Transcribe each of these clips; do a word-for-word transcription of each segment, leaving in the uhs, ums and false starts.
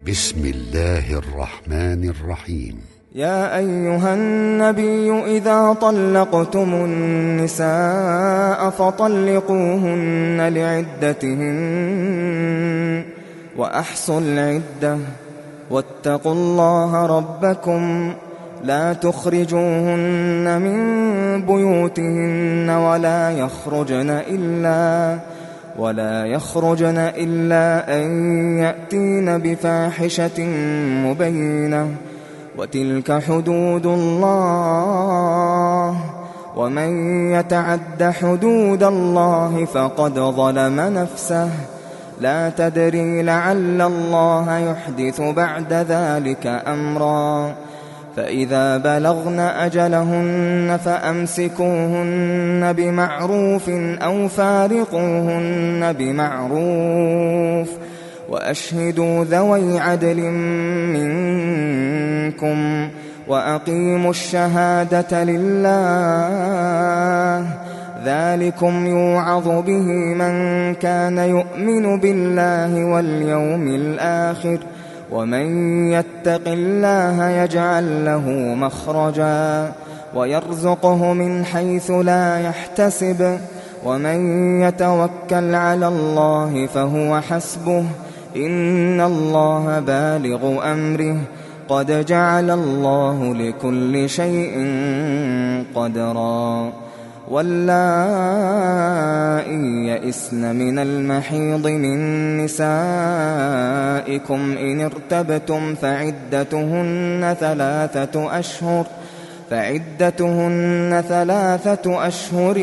بسم الله الرحمن الرحيم. يا أيها النبي إذا طلقتم النساء فطلقوهن لعدتهن وأحصوا العدة واتقوا الله ربكم لا تخرجوهن من بيوتهن ولا يخرجن إلا ولا يخرجن إلا أن يأتين بفاحشة مبينة وتلك حدود الله ومن يتعد حدود الله فقد ظلم نفسه لا تدري لعل الله يحدث بعد ذلك أمرا فإذا بلغن أجلهن فأمسكوهن بمعروف أو فارقوهن بمعروف وأشهدوا ذوي عدل منكم وأقيموا الشهادة لله ذلكم يوعظ به من كان يؤمن بالله واليوم الآخر ومن يتق الله يجعل له مخرجا ويرزقه من حيث لا يحتسب ومن يتوكل على الله فهو حسبه إن الله بالغ أمره قد جعل الله لكل شيء قدرا واللائي يئسن من المحيض من نسائكم إن ارتبتم فعدتهن ثلاثة أشهر فعدتهن ثلاثة أشهر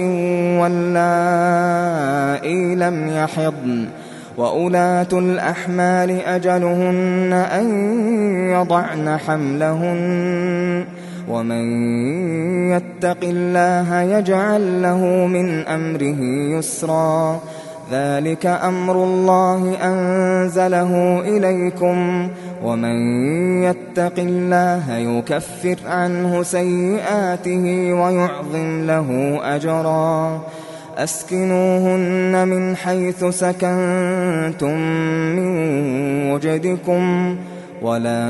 واللائي لم يحضن وأولاة الأحمال أجلهن أن يضعن حملهن ومن يتق الله يجعل له من أمره يسرا ذلك أمر الله أنزله إليكم ومن يتق الله يكفر عنه سيئاته ويعظم له أجرا أسكنوهن من حيث سكنتم من وجدكم ولا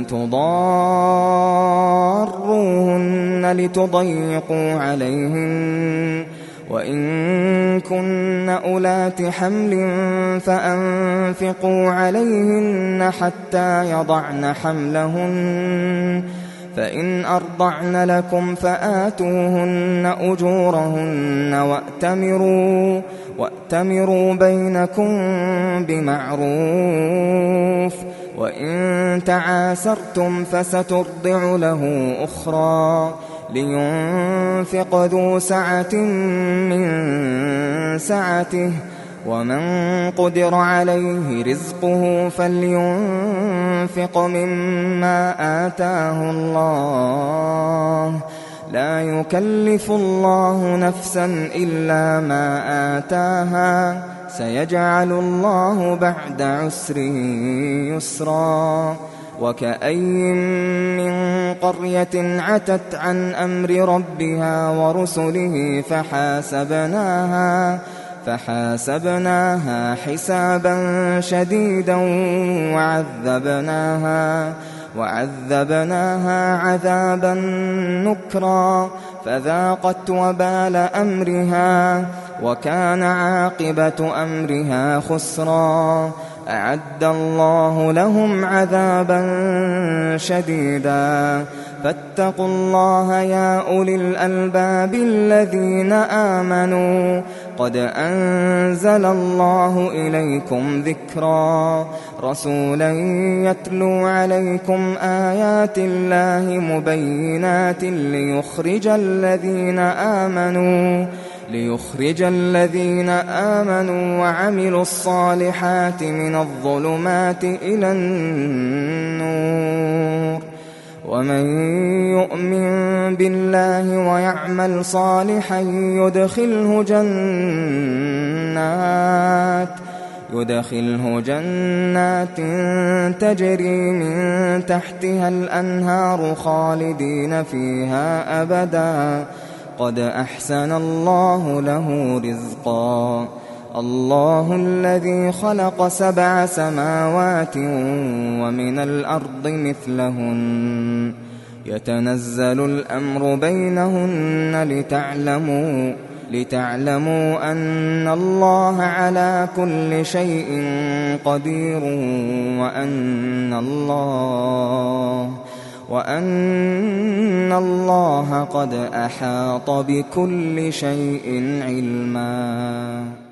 تضاروهن لتضيقوا عليهن وإن كن أولات حمل فأنفقوا عليهن حتى يضعن حملهن فإن أرضعن لكم فآتوهن أجورهن وأتمروا وأتمروا بينكم بمعروف وإن تعاسرتم فسترضع له أخرى لينفق ذو سعة من سعته ومن قدر عليه رزقه فلينفق مما آتاه الله لا يكلف الله نفسا إلا ما آتاها سيجعل الله بعد عسر يسرا وكأين من قرية عتت عن أمر ربها ورسله فحاسبناها فحاسبناها حسابا شديدا وعذبناها وعذبناها عذابا نكرا فذاقت وبال أمرها وكان عاقبة أمرها خسرا أعد الله لهم عذابا شديدا فاتقوا الله يا أولي الألباب الذين آمنوا قد أنزل الله إليكم ذكرا رسولا يتلو عليكم آيات الله مبينات ليخرج الذين آمنوا ليخرج الذين آمنوا وعملوا الصالحات من الظلمات إلى النور ومن يؤمن بالله ويعمل صالحا يدخله جنات يدخله جنات تجري من تحتها الأنهار خالدين فيها أبدا قد أحسن الله له رزقا الله الذي خلق سبع سماوات ومن الأرض مثلهن يتنزل الأمر بينهن لتعلموا لتعلموا أن الله على كل شيء قدير وأن الله وأن الله قد أحاط بكل شيء علما.